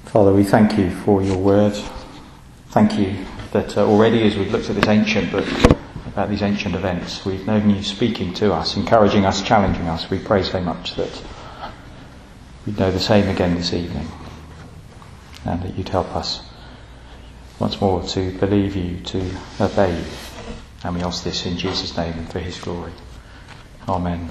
Father, we thank you for your word. Thank you that already as we've looked at this ancient book about these ancient events, we've known you speaking to us, encouraging us, challenging us. We pray so much that we'd know the same again this evening, and that you'd help us once more to believe you, to obey you. And we ask this in Jesus' name and for his glory. Amen.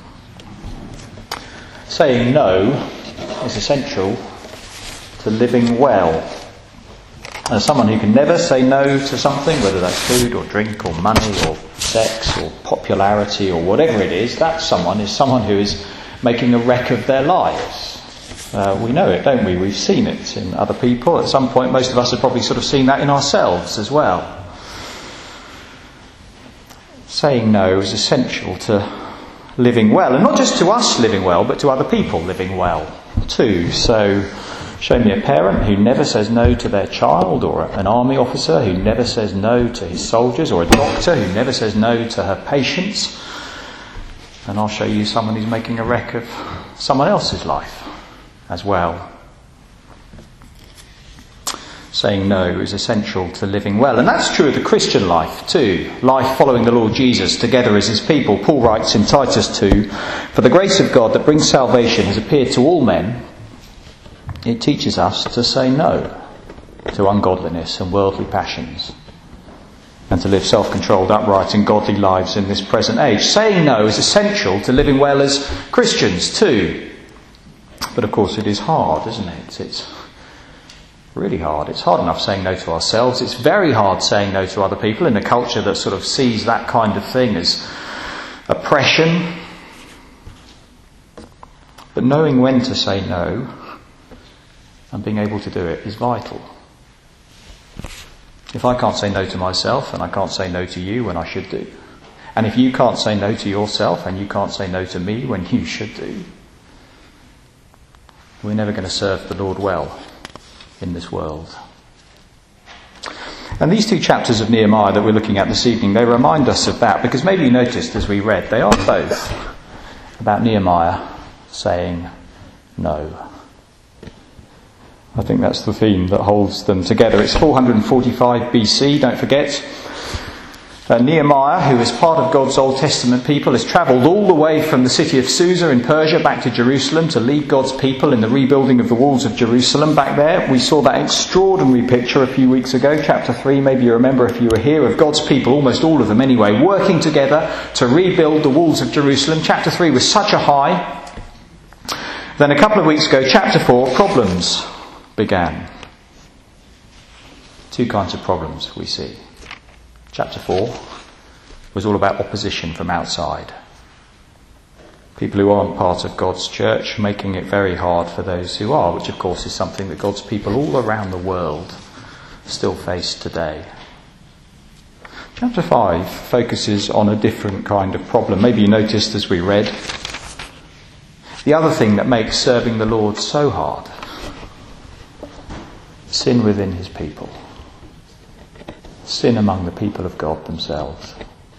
Saying no is essential to living well. As someone who can never say no to something, whether that's food or drink or money or sex or popularity or whatever it is, that someone who is making a wreck of their lives. We know it, don't we? We've seen it in other people. At some point, most of us have probably sort of seen that in ourselves as well. Saying no is essential to living well, and not just to us living well, but to other people living well too. So show me a parent who never says no to their child, or an army officer who never says no to his soldiers, or a doctor who never says no to her patients, and I'll show you someone who's making a wreck of someone else's life as well. Saying no is essential to living well. And that's true of the Christian life too. Life following the Lord Jesus together as his people. Paul writes in Titus 2, "For the grace of God that brings salvation has appeared to all men. It teaches us to say no to ungodliness and worldly passions, and to live self-controlled, upright and godly lives in this present age." Saying no is essential to living well as Christians too. But of course it is hard, isn't it? It's really hard. It's hard enough saying no to ourselves. It's very hard saying no to other people in a culture that sort of sees that kind of thing as oppression. But knowing when to say no and being able to do it is vital. If I can't say no to myself, and I can't say no to you when I should do, and if you can't say no to yourself and you can't say no to me when you should do, we're never going to serve the Lord well in this world. And these two chapters of Nehemiah that we're looking at this evening, they remind us of that, because maybe you noticed as we read, they are both about Nehemiah saying no. I think that's the theme that holds them together. It's 445 BC, don't forget. Nehemiah, who is part of God's Old Testament people, has travelled all the way from the city of Susa in Persia back to Jerusalem to lead God's people in the rebuilding of the walls of Jerusalem. Back there, we saw that extraordinary picture a few weeks ago, chapter 3, maybe you remember if you were here, of God's people, almost all of them anyway, working together to rebuild the walls of Jerusalem. Chapter 3 was such a high. Then a couple of weeks ago, chapter 4, problems began. Two kinds of problems we see. Chapter 4 was all about opposition from outside. People who aren't part of God's church, making it very hard for those who are, which of course is something that God's people all around the world still face today. Chapter 5 focuses on a different kind of problem. Maybe you noticed as we read, the other thing that makes serving the Lord so hard: sin within his people. Sin among the people of God themselves.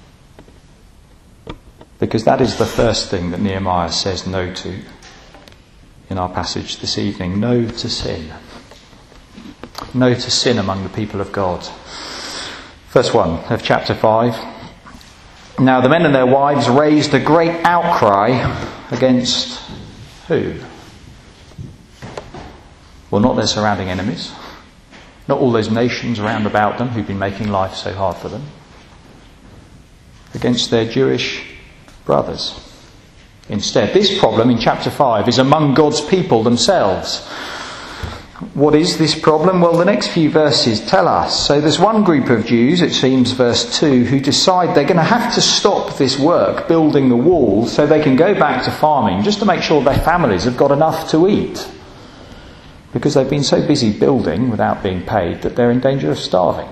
Because that is the first thing that Nehemiah says no to in our passage this evening. No to sin. No to sin among the people of God. Verse 1 of chapter 5. Now the men and their wives raised a great outcry against who? Well, not their surrounding enemies. Not all those nations round about them who've been making life so hard for them. Against their Jewish brothers. Instead, this problem in chapter 5 is among God's people themselves. What is this problem? Well, the next few verses tell us. So there's one group of Jews, it seems verse 2, who decide they're going to have to stop this work, building the wall, so they can go back to farming, just to make sure their families have got enough to eat. Because they've been so busy building without being paid that they're in danger of starving.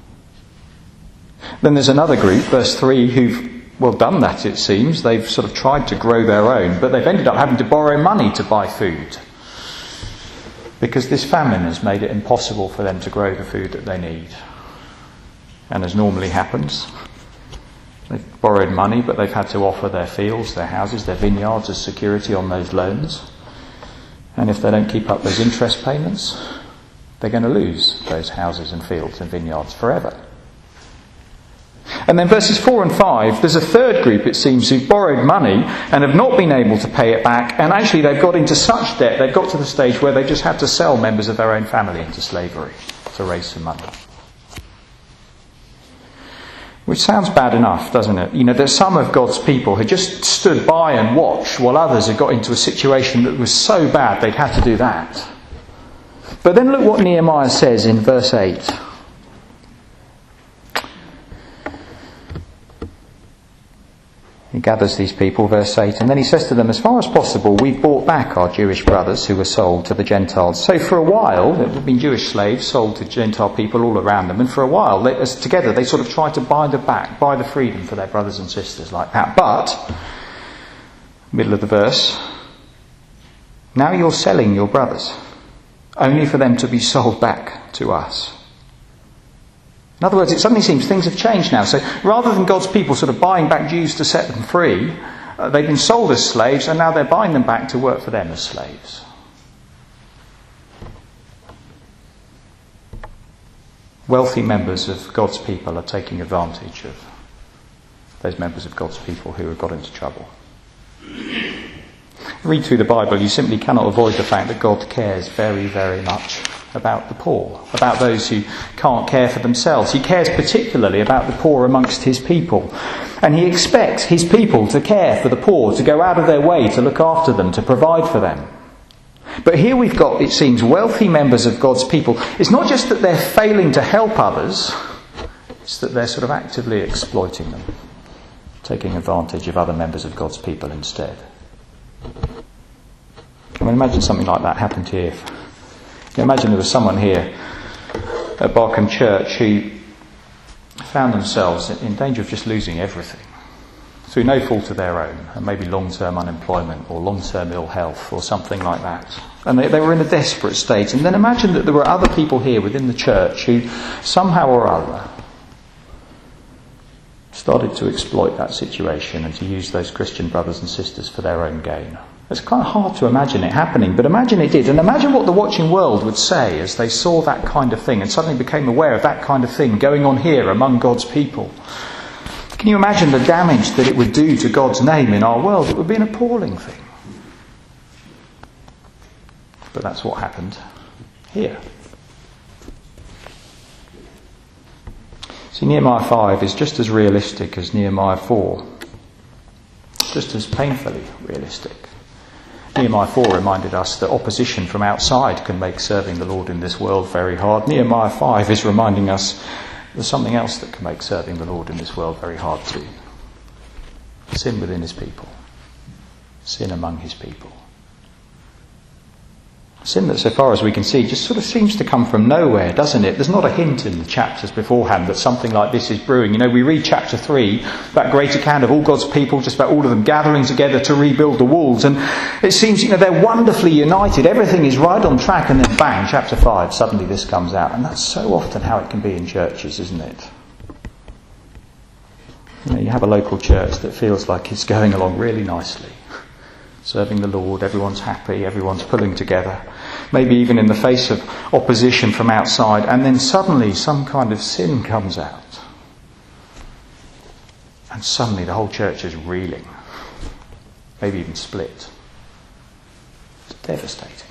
Then there's another group, verse 3, who've, done that it seems. They've sort of tried to grow their own, but they've ended up having to borrow money to buy food. Because this famine has made it impossible for them to grow the food that they need. And as normally happens, they've borrowed money, but they've had to offer their fields, their houses, their vineyards as security on those loans. And if they don't keep up those interest payments, They're going to lose those houses and fields and vineyards forever. And then verses 4 and 5, there's a third group, it seems, who've borrowed money and have not been able to pay it back, and actually they've got into such debt, they've got to the stage where they just had to sell members of their own family into slavery to raise some money. Which sounds bad enough, doesn't it? You know, there's some of God's people who just stood by and watched while others had got into a situation that was so bad they'd had to do that. But then look what Nehemiah says in verse 8. He gathers these people, verse 8, and then he says to them, as far as possible, we've brought back our Jewish brothers who were sold to the Gentiles. So for a while, there have been Jewish slaves sold to Gentile people all around them, and for a while, together, they sort of tried to buy the freedom for their brothers and sisters like that. But, middle of the verse, now you're selling your brothers, only for them to be sold back to us. In other words, it suddenly seems things have changed now. So rather than God's people sort of buying back Jews to set them free, they've been sold as slaves and now they're buying them back to work for them as slaves. Wealthy members of God's people are taking advantage of those members of God's people who have got into trouble. Read through the Bible, you simply cannot avoid the fact that God cares very, very much about the poor, about those who can't care for themselves. He cares particularly about the poor amongst his people. And he expects his people to care for the poor, to go out of their way to look after them, to provide for them. But here we've got, it seems, wealthy members of God's people. It's not just that they're failing to help others, it's that they're sort of actively exploiting them, taking advantage of other members of God's people instead. I mean, imagine something like that happened here. Imagine there was someone here at Barkham Church who found themselves in danger of just losing everything through no fault of their own, and maybe long-term unemployment or long-term ill health or something like that. And they were in a desperate state. And then imagine that there were other people here within the church who somehow or other started to exploit that situation and to use those Christian brothers and sisters for their own gain. It's kind of hard to imagine it happening, but imagine it did. And imagine what the watching world would say as they saw that kind of thing and suddenly became aware of that kind of thing going on here among God's people. Can you imagine the damage that it would do to God's name in our world? It would be an appalling thing. But that's what happened here. See, Nehemiah 5 is just as realistic as Nehemiah 4. Just as painfully realistic. Nehemiah 4 reminded us that opposition from outside can make serving the Lord in this world very hard. Nehemiah 5 is reminding us there's something else that can make serving the Lord in this world very hard too. Sin within his people. Sin among his people. Sin that, so far as we can see, just sort of seems to come from nowhere, doesn't it? There's not a hint in the chapters beforehand that something like this is brewing. You know, we read chapter 3, that great account of all God's people, just about all of them gathering together to rebuild the walls. And it seems, you know, they're wonderfully united. Everything is right on track. And then bang, chapter 5, suddenly this comes out. And that's so often how it can be in churches, isn't it? You know, you have a local church that feels like it's going along really nicely. Serving the Lord, everyone's happy, everyone's pulling together. Maybe even in the face of opposition from outside, and then suddenly some kind of sin comes out. And suddenly the whole church is reeling. Maybe even split. It's devastating.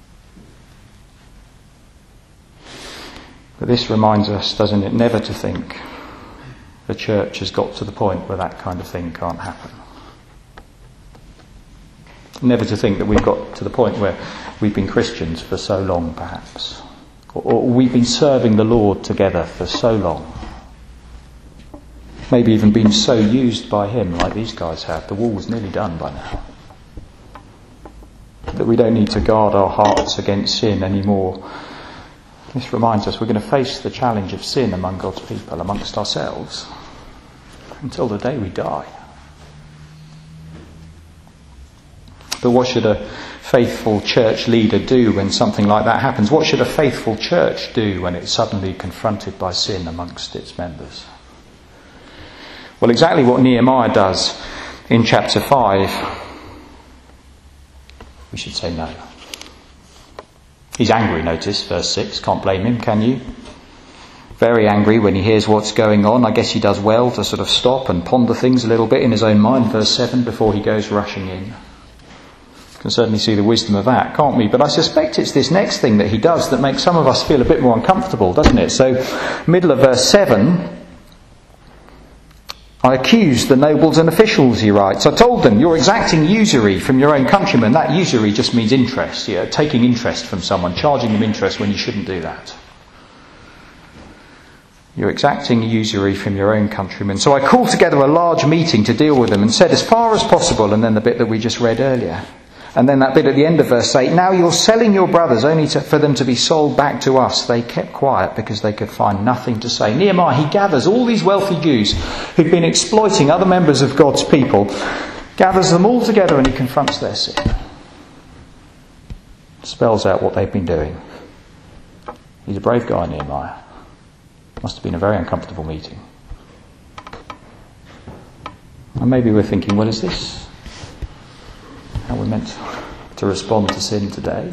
But this reminds us, doesn't it, never to think the church has got to the point where that kind of thing can't happen. Never to think that we've got to the point where we've been Christians for so long, perhaps. Or we've been serving the Lord together for so long. Maybe even been so used by him like these guys have. The wall was nearly done by now. That we don't need to guard our hearts against sin anymore. This reminds us we're going to face the challenge of sin among God's people, amongst ourselves, until the day we die. But what should a faithful church leader do when something like that happens? What should a faithful church do when it's suddenly confronted by sin amongst its members? Well, exactly what Nehemiah does in chapter 5. We should say no. He's angry, notice, verse 6. Can't blame him, can you? Very angry when he hears what's going on. I guess he does well to sort of stop and ponder things a little bit in his own mind, verse 7, before he goes rushing in. Can certainly see the wisdom of that, can't we? But I suspect it's this next thing that he does that makes some of us feel a bit more uncomfortable, doesn't it? So, middle of verse 7, I accused the nobles and officials, he writes. I told them, you're exacting usury from your own countrymen. That usury just means interest, taking interest from someone, charging them interest when you shouldn't do that. You're exacting usury from your own countrymen. So I called together a large meeting to deal with them and said, as far as possible, and then the bit that we just read earlier. And then that bit at the end of verse 8, now you're selling your brothers only for them to be sold back to us. They kept quiet because they could find nothing to say. Nehemiah, he gathers all these wealthy Jews who've been exploiting other members of God's people, gathers them all together and he confronts their sin. Spells out what they've been doing. He's a brave guy, Nehemiah. Must have been a very uncomfortable meeting. And maybe we're thinking, well, is this how we're meant to respond to sin today?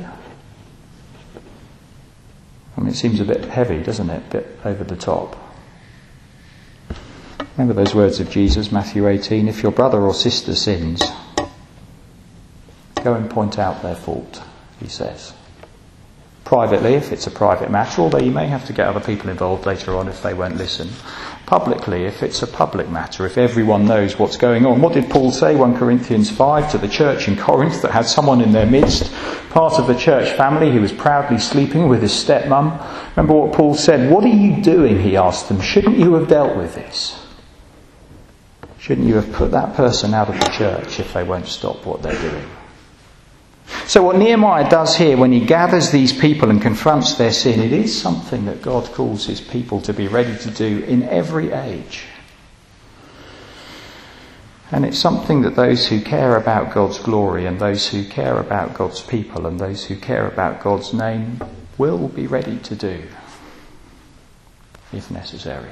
I mean, it seems a bit heavy, doesn't it? A bit over the top. Remember those words of Jesus, Matthew 18, if your brother or sister sins, go and point out their fault, he says. Privately, if it's a private matter, although you may have to get other people involved later on if they won't listen. Publicly, if it's a public matter, if everyone knows what's going on. What did Paul say, 1 Corinthians 5, to the church in Corinth that had someone in their midst, part of the church family, who was proudly sleeping with his stepmum? Remember what Paul said? What are you doing, he asked them. Shouldn't you have dealt with this? Shouldn't you have put that person out of the church if they won't stop what they're doing? So what Nehemiah does here when he gathers these people and confronts their sin, it is something that God calls his people to be ready to do in every age. And it's something that those who care about God's glory and those who care about God's people and those who care about God's name will be ready to do, if necessary.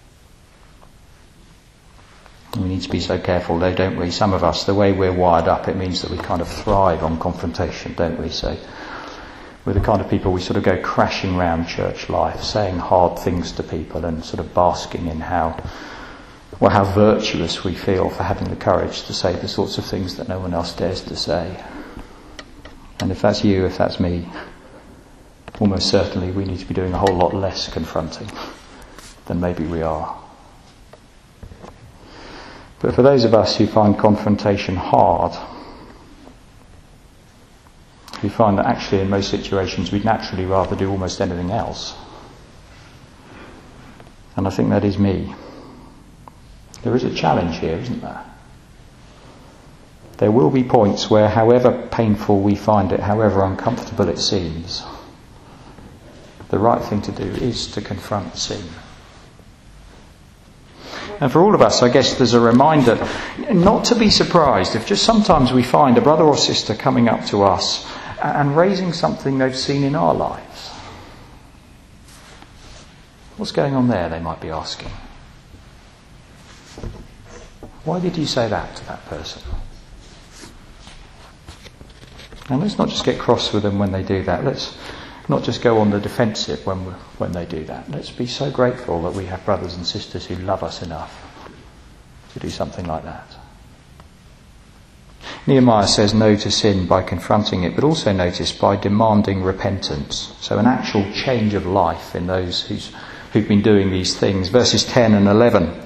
We need to be so careful though, don't we? Some of us, the way we're wired up, it means that we kind of thrive on confrontation, don't we? So we're the kind of people, we sort of go crashing round church life, saying hard things to people and sort of basking in how virtuous we feel for having the courage to say the sorts of things that no one else dares to say. And if that's you, if that's me, almost certainly we need to be doing a whole lot less confronting than maybe we are. But for those of us who find confrontation hard, we find that actually in most situations we'd naturally rather do almost anything else. And I think that is me. There is a challenge here, isn't there? There will be points where, however painful we find it, however uncomfortable it seems, the right thing to do is to confront sin. And for all of us, I guess there's a reminder not to be surprised if just sometimes we find a brother or sister coming up to us and raising something they've seen in our lives. What's going on there, they might be asking. Why did you say that to that person? And let's not just get cross with them when they do that. Let's not just go on the defensive when they do that. Let's be so grateful that we have brothers and sisters who love us enough to do something like that. Nehemiah says no to sin by confronting it, but also notice by demanding repentance. So an actual change of life in those who've been doing these things. Verses 10 and 11.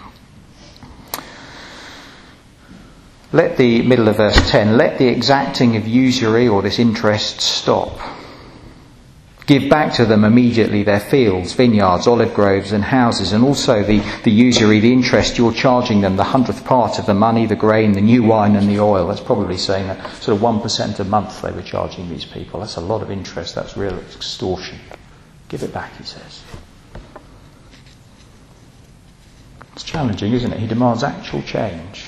Middle of verse 10, let the exacting of usury or this interest stop. Give back to them immediately their fields, vineyards, olive groves and houses, and also the usury, the interest you're charging them, the 100th part of the money, the grain, the new wine and the oil. That's probably saying that sort of 1% a month they were charging these people. That's a lot of interest. That's real extortion. Give it back, he says. It's challenging, isn't it? He demands actual change.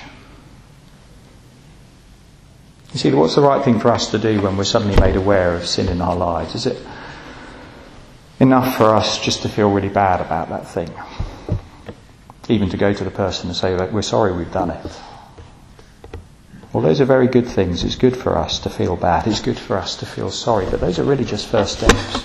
You see, what's the right thing for us to do when we're suddenly made aware of sin in our lives? Is it enough for us just to feel really bad about that thing? Even to go to the person and say that we're sorry we've done it? Well, those are very good things. It's good for us to feel bad. It's good for us to feel sorry. But those are really just first steps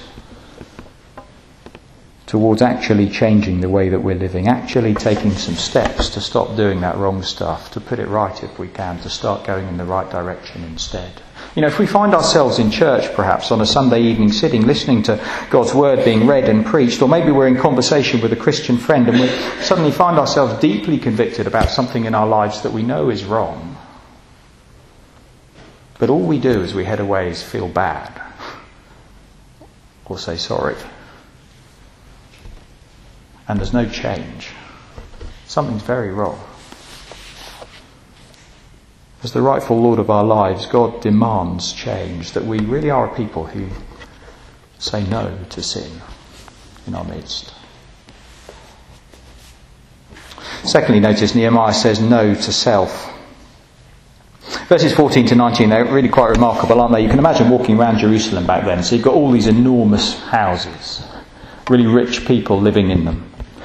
towards actually changing the way that we're living, actually taking some steps to stop doing that wrong stuff, to put it right if we can, to start going in the right direction instead. You know, if we find ourselves in church perhaps on a Sunday evening sitting, listening to God's word being read and preached, or maybe we're in conversation with a Christian friend and we suddenly find ourselves deeply convicted about something in our lives that we know is wrong, but all we do as we head away is feel bad or say sorry, and there's no change, something's very wrong. As the rightful Lord of our lives, God demands change, that we really are a people who say no to sin in our midst. Secondly, notice Nehemiah says no to self. Verses 14 to 19, they're really quite remarkable, aren't they? You can imagine walking around Jerusalem back then. So you've got all these enormous houses, really rich people living in them.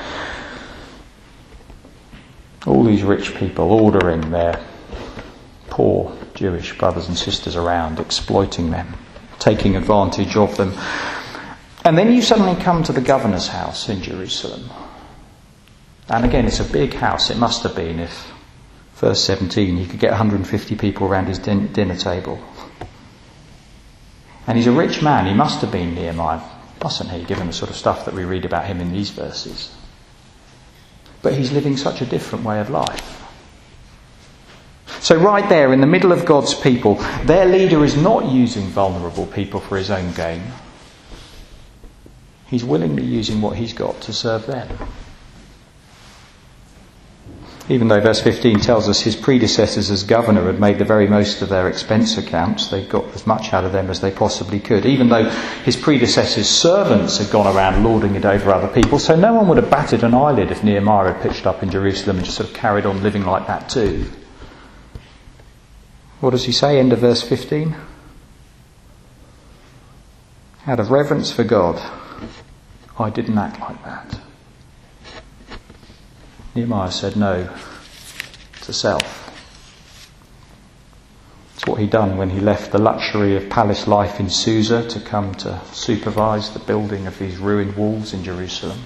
All these rich people ordering their poor Jewish brothers and sisters around, exploiting them, taking advantage of them. And then you suddenly come to the governor's house in Jerusalem. And again, it's a big house. It must have been, if verse 17, he could get 150 people around his dinner table. And he's a rich man. He must have been Nehemiah, mustn't he, given the sort of stuff that we read about him in these verses. But he's living such a different way of life. So right there in the middle of God's people, their leader is not using vulnerable people for his own gain. He's willingly using what he's got to serve them. Even though verse 15 tells us his predecessors as governor had made the very most of their expense accounts, they got as much out of them as they possibly could. Even though his predecessors' servants had gone around lording it over other people, so no one would have batted an eyelid if Nehemiah had pitched up in Jerusalem and just sort of carried on living like that too. What does he say? End of verse 15. Out of reverence for God, I didn't act like that. Nehemiah said no to self. It's what he'd done when he left the luxury of palace life in Susa to come to supervise the building of these ruined walls in Jerusalem.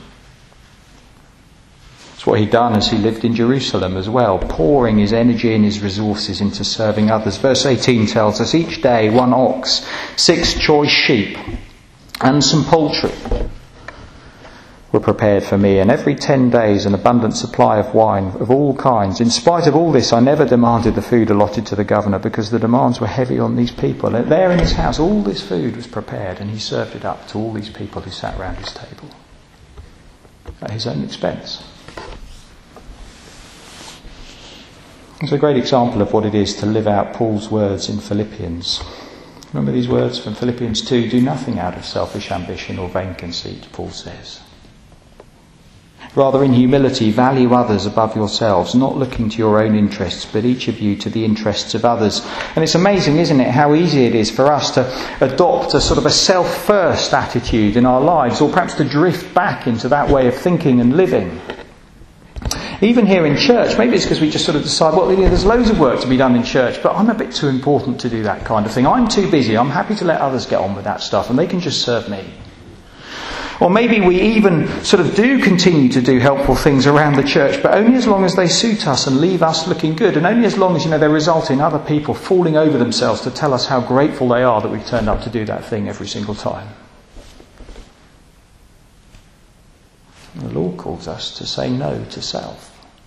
It's what he'd done as he lived in Jerusalem as well, pouring his energy and his resources into serving others. Verse 18 tells us, each day 1 ox, 6 choice sheep, and some poultry were prepared for me, and every 10 days an abundant supply of wine of all kinds. In spite of all this, I never demanded the food allotted to the governor, because the demands were heavy on these people. And there in his house, all this food was prepared, and he served it up to all these people who sat round his table at his own expense. It's a great example of what it is to live out Paul's words in Philippians. Remember these words from Philippians 2, do nothing out of selfish ambition or vain conceit, Paul says. Rather, in humility, value others above yourselves, not looking to your own interests, but each of you to the interests of others. And it's amazing, isn't it, how easy it is for us to adopt a sort of a self-first attitude in our lives, or perhaps to drift back into that way of thinking and living. Even here in church, maybe it's because we just sort of decide, well, there's loads of work to be done in church, but I'm a bit too important to do that kind of thing. I'm too busy. I'm happy to let others get on with that stuff, and they can just serve me. Or maybe we even sort of do continue to do helpful things around the church, but only as long as they suit us and leave us looking good, and only as long as, they result in other people falling over themselves to tell us how grateful they are that we've turned up to do that thing every single time. The Lord calls us to say no to self.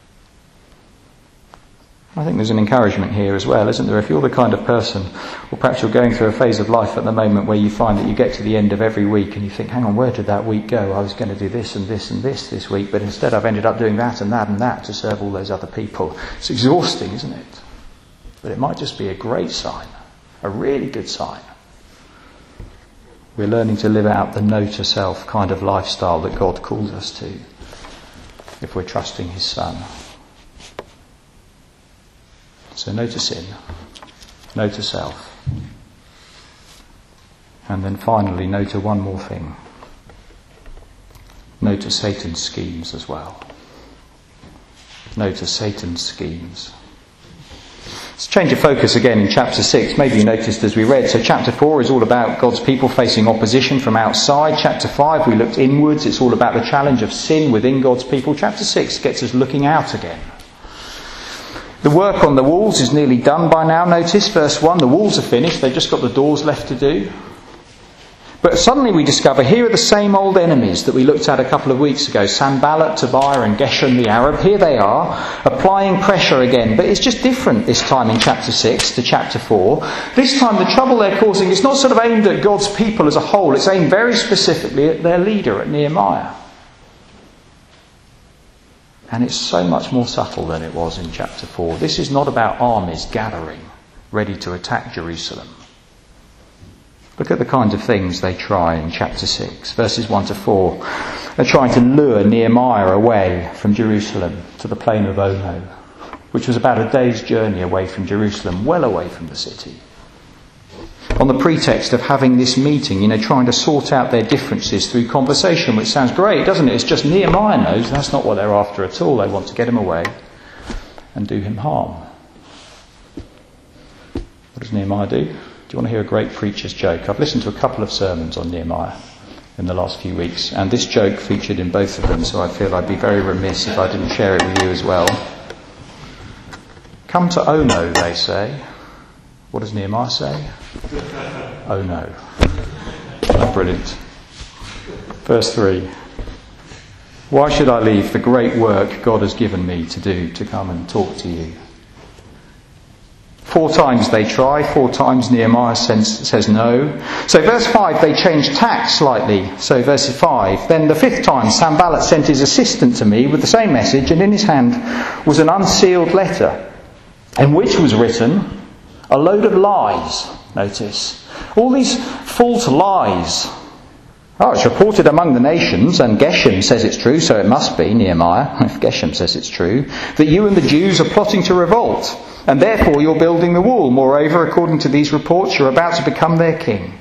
I think there's an encouragement here as well, isn't there? If you're the kind of person, or perhaps you're going through a phase of life at the moment where you find that you get to the end of every week and you think, hang on, where did that week go? I was going to do this and this and this week, but instead I've ended up doing that and that and that to serve all those other people. It's exhausting, isn't it? But it might just be a great sign, a really good sign. We're learning to live out the no to self kind of lifestyle that God calls us to, if we're trusting his Son. So no to sin, no to self. And then finally, no to one more thing. No to Satan's schemes as well. No to Satan's schemes. Let's change of focus again in chapter 6. Maybe you noticed as we read. So chapter 4 is all about God's people facing opposition from outside. Chapter 5 we looked inwards. It's all about the challenge of sin within God's people. Chapter 6 gets us looking out again. The work on the walls is nearly done by now. Notice verse 1, the walls are finished. They've just got the doors left to do. But suddenly we discover here are the same old enemies that we looked at a couple of weeks ago. Sanballat, Tobiah and Geshem the Arab. Here they are, applying pressure again. But it's just different this time in chapter 6 to chapter 4. This time the trouble they're causing is not sort of aimed at God's people as a whole. It's aimed very specifically at their leader, at Nehemiah. And it's so much more subtle than it was in chapter 4. This is not about armies gathering, ready to attack Jerusalem. Look at the kinds of things they try in chapter 6, verses 1 to 4. They're trying to lure Nehemiah away from Jerusalem to the plain of Ono, which was about a day's journey away from Jerusalem, well away from the city. On the pretext of having this meeting, trying to sort out their differences through conversation, which sounds great, doesn't it? It's just Nehemiah knows that's not what they're after at all. They want to get him away and do him harm. What does Nehemiah do? Do you want to hear a great preacher's joke? I've listened to a couple of sermons on Nehemiah in the last few weeks, and this joke featured in both of them, so I feel I'd be very remiss if I didn't share it with you as well. Come to Ono, they say. What does Nehemiah say? Oh no. Oh, brilliant. Verse 3. Why should I leave the great work God has given me to do to come and talk to you? 4 times they try, 4 times Nehemiah says no. So verse 5, they change tack slightly. So verse 5, then the 5th time Sanballat sent his assistant to me with the same message, and in his hand was an unsealed letter, in which was written a load of lies. Notice. All these false lies. Oh, it's reported among the nations, and Geshem says it's true, so it must be, Nehemiah, if Geshem says it's true, that you and the Jews are plotting to revolt, and therefore you're building the wall. Moreover, according to these reports, you're about to become their king.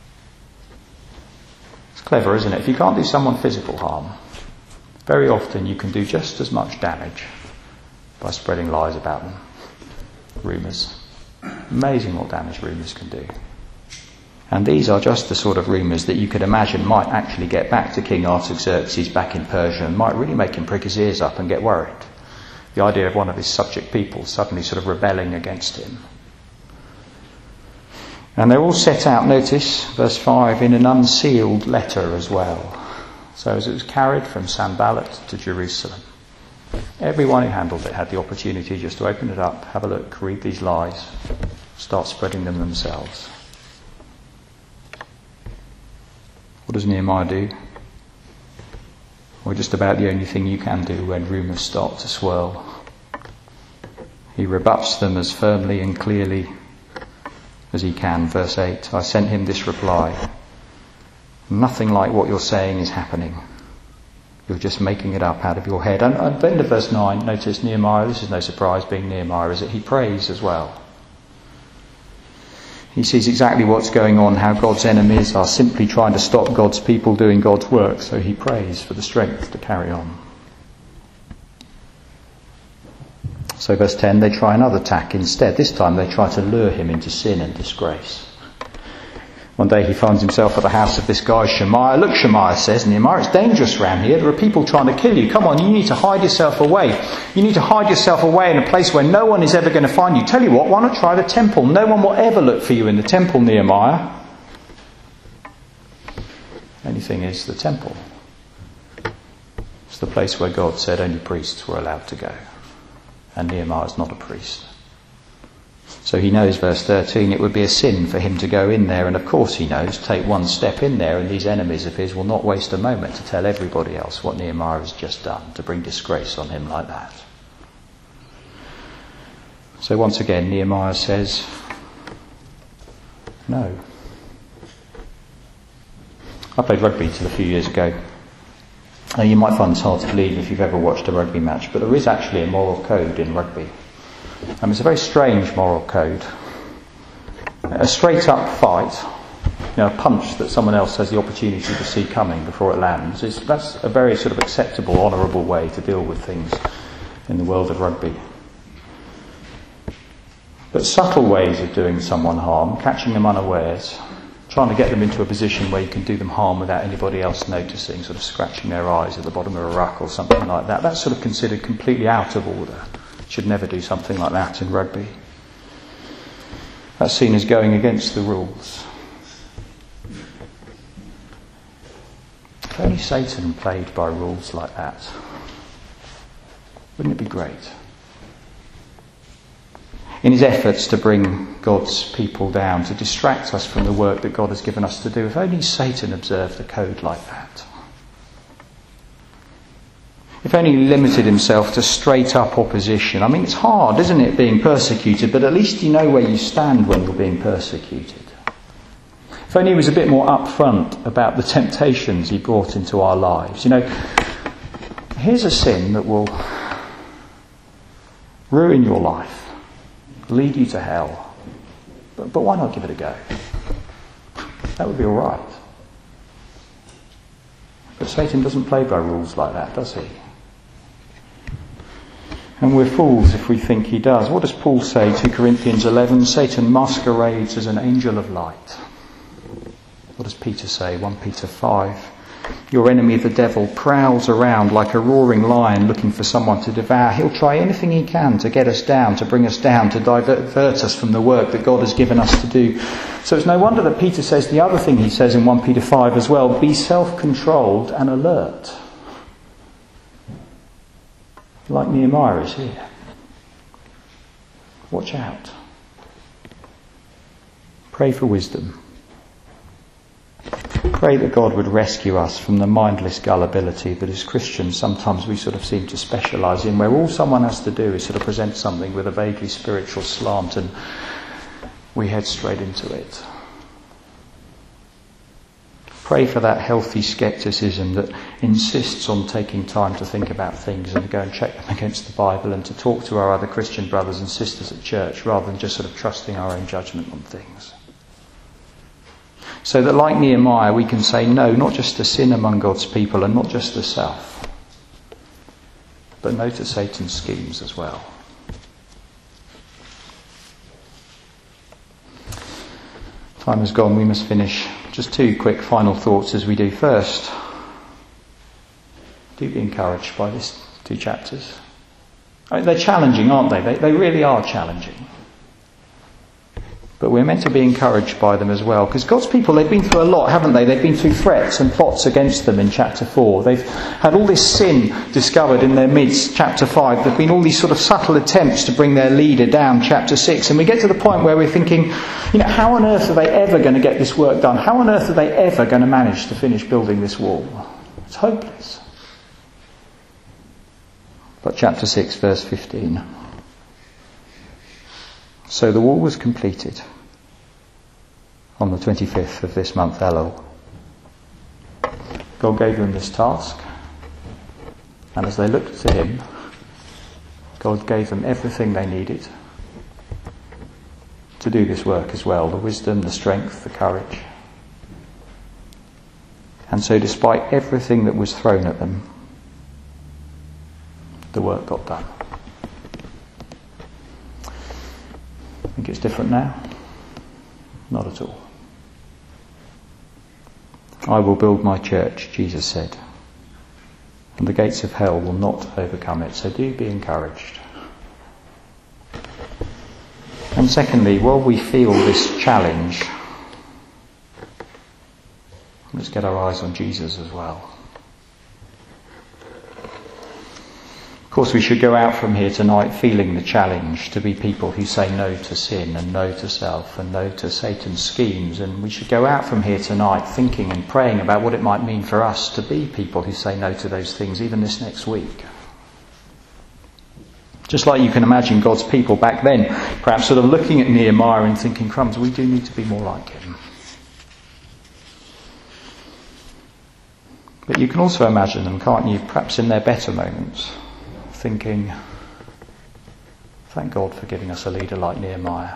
It's clever, isn't it? If you can't do someone physical harm, very often you can do just as much damage by spreading lies about them. Rumours. Amazing what damage rumours can do. And these are just the sort of rumours that you could imagine might actually get back to King Artaxerxes back in Persia and might really make him prick his ears up and get worried. The idea of one of his subject people suddenly sort of rebelling against him. And they're all set out, notice, verse 5, in an unsealed letter as well. So as it was carried from Sanballat to Jerusalem, everyone who handled it had the opportunity just to open it up, have a look, read these lies, start spreading them themselves. What does Nehemiah do? Well, just about the only thing you can do when rumours start to swirl. He rebuts them as firmly and clearly as he can. Verse 8, I sent him this reply. Nothing like what you're saying is happening. You're just making it up out of your head. And at the end of verse 9, notice Nehemiah, this is no surprise being Nehemiah, is it? He prays as well. He sees exactly what's going on, how God's enemies are simply trying to stop God's people doing God's work, so he prays for the strength to carry on. So verse 10, they try another tack instead. This time they try to lure him into sin and disgrace. One day he finds himself at the house of this guy Shemaiah. Look, Shemaiah says, Nehemiah, it's dangerous around here. There are people trying to kill you. Come on, you need to hide yourself away. You need to hide yourself away in a place where no one is ever going to find you. Tell you what, why not try the temple? No one will ever look for you in the temple, Nehemiah. Only thing is, the temple. It's the place where God said only priests were allowed to go. And Nehemiah is not a priest. So he knows, verse 13, it would be a sin for him to go in there, and of course he knows, take one step in there and these enemies of his will not waste a moment to tell everybody else what Nehemiah has just done, to bring disgrace on him like that. So once again Nehemiah says, no. I played rugby till a few years ago. Now you might find this hard to believe if you've ever watched a rugby match, but there is actually a moral code in rugby. It's a very strange moral code. A straight up fight, a punch that someone else has the opportunity to see coming before it lands, that's a very sort of acceptable, honourable way to deal with things in the world of rugby. But subtle ways of doing someone harm, catching them unawares, trying to get them into a position where you can do them harm without anybody else noticing, sort of scratching their eyes at the bottom of a ruck or something like that, that's sort of considered completely out of order. Should never do something like that in rugby. That's seen as going against the rules. If only Satan played by rules like that, wouldn't it be great? In his efforts to bring God's people down, to distract us from the work that God has given us to do, if only Satan observed a code like that. If only he limited himself to straight up opposition. I mean, it's hard, isn't it, being persecuted, but at least you know where you stand when you're being persecuted. If only he was a bit more upfront about the temptations he brought into our lives. You know, here's a sin that will ruin your life, lead you to hell. But why not give it a go? That would be all right. But Satan doesn't play by rules like that, does he? And we're fools if we think he does. What does Paul say, 2 Corinthians 11? Satan masquerades as an angel of light. What does Peter say, 1 Peter 5? Your enemy, the devil, prowls around like a roaring lion looking for someone to devour. He'll try anything he can to get us down, to bring us down, to divert us from the work that God has given us to do. So it's no wonder that Peter says the other thing he says in 1 Peter 5 as well, be self-controlled and alert. Like Nehemiah is here. Watch out. Pray for wisdom. Pray that God would rescue us from the mindless gullibility that as Christians sometimes we sort of seem to specialise in, where all someone has to do is sort of present something with a vaguely spiritual slant and we head straight into it. Pray for that healthy scepticism that insists on taking time to think about things and to go and check them against the Bible and to talk to our other Christian brothers and sisters at church rather than just sort of trusting our own judgment on things. So that like Nehemiah we can say no, not just to sin among God's people and not just to self, but no to Satan's schemes as well. Time has gone, we must finish. Just two quick final thoughts as we do. First, do be encouraged by these two chapters. I mean, they're challenging, aren't they? They really are challenging. But we're meant to be encouraged by them as well. Because God's people, they've been through a lot, haven't they? They've been through threats and plots against them in chapter 4. They've had all this sin discovered in their midst, chapter 5. There've been all these sort of subtle attempts to bring their leader down, chapter 6. And we get to the point where we're thinking, you know, how on earth are they ever going to get this work done? How on earth are they ever going to manage to finish building this wall? It's hopeless. But chapter 6, verse 15. So the wall was completed on the 25th of this month, Elul. God gave them this task, and as they looked to him, God gave them everything they needed to do this work as well, the wisdom, the strength, the courage. And so despite everything that was thrown at them, the work got done. Think it's different now? Not at all. I will build my church, Jesus said, and the gates of hell will not overcome it. So do be encouraged. And secondly, while we feel this challenge, let's get our eyes on Jesus as well. Of course, we should go out from here tonight feeling the challenge to be people who say no to sin and no to self and no to Satan's schemes. And we should go out from here tonight thinking and praying about what it might mean for us to be people who say no to those things, even this next week. Just like you can imagine God's people back then, perhaps sort of looking at Nehemiah and thinking, crumbs, we do need to be more like him. But you can also imagine them, can't you, perhaps in their better moments, thinking, thank God for giving us a leader like Nehemiah.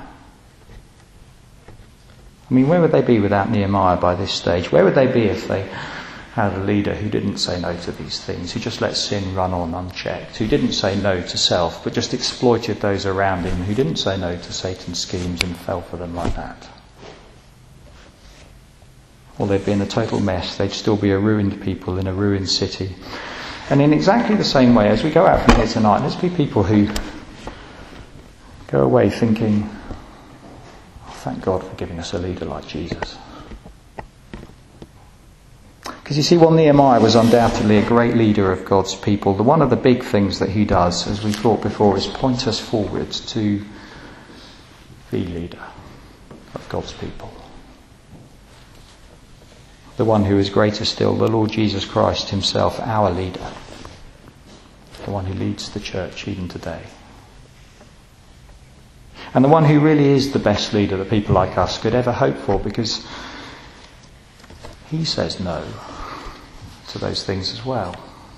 I mean, where would they be without Nehemiah by this stage? Where would they be if they had a leader who didn't say no to these things, who just let sin run on unchecked, who didn't say no to self, but just exploited those around him, who didn't say no to Satan's schemes and fell for them like that. Or they'd be in a total mess. They'd still be a ruined people in a ruined city. And in exactly the same way, as we go out from here tonight, let's be people who go away thinking, oh, thank God for giving us a leader like Jesus. Because you see, while Nehemiah was undoubtedly a great leader of God's people, one of the big things that he does, as we thought before, is point us forwards to the leader of God's people. The one who is greater still, the Lord Jesus Christ himself, our leader. The one who leads the church even today. And the one who really is the best leader that people like us could ever hope for, because he says no to those things as well.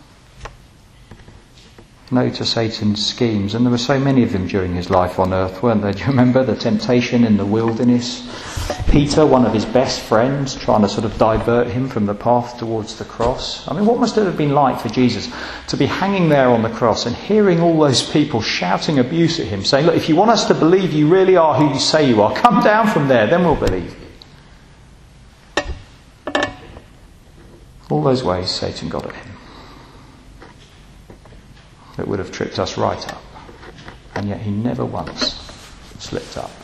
No to Satan's schemes. And there were so many of them during his life on earth, weren't there? Do you remember the temptation in the wilderness? Peter, one of his best friends, trying to sort of divert him from the path towards the cross. I mean, what must it have been like for Jesus to be hanging there on the cross and hearing all those people shouting abuse at him, saying, look, if you want us to believe you really are who you say you are, come down from there, then we'll believe you. All those ways Satan got at him. It would have tripped us right up. And yet he never once slipped up.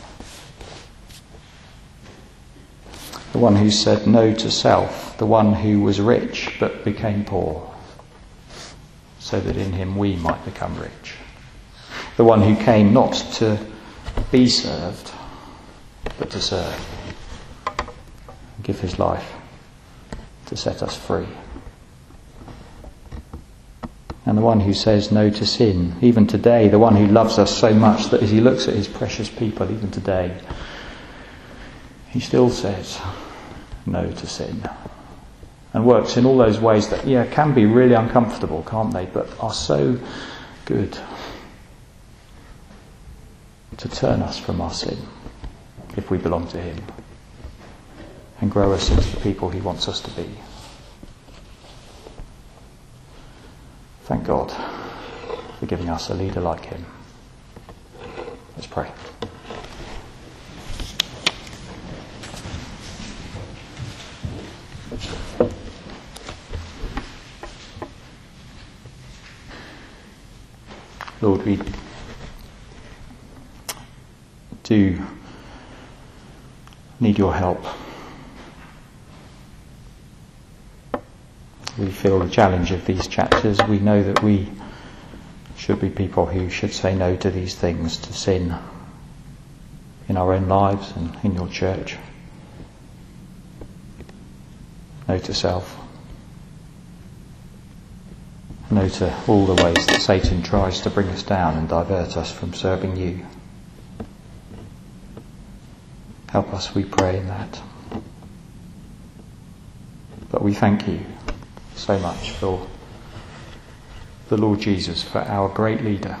The one who said no to self, the one who was rich but became poor, so that in him we might become rich. The one who came not to be served, but to serve. And give his life to set us free. And the one who says no to sin, even today, the one who loves us so much that as he looks at his precious people, even today, he still says no to sin. And works in all those ways that, can be really uncomfortable, can't they? But are so good to turn us from our sin, if we belong to him, and grow us into the people he wants us to be. Thank God for giving us a leader like him. Let's pray. Lord, we do need your help. We feel the challenge of these chapters. We know that we should be people who should say no to these things, to sin in our own lives and in your church. No to self. No to all the ways that Satan tries to bring us down and divert us from serving you. Help us, we pray, in that. But we thank you so much for the Lord Jesus, for our great leader,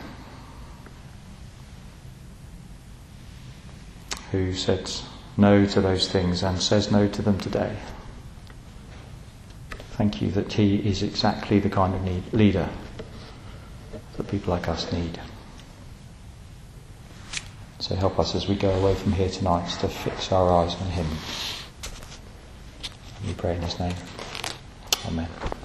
who says no to those things and says no to them today. Thank you that he is exactly the kind of leader that people like us need. So help us as we go away from here tonight to fix our eyes on him. We pray in his name. Amen.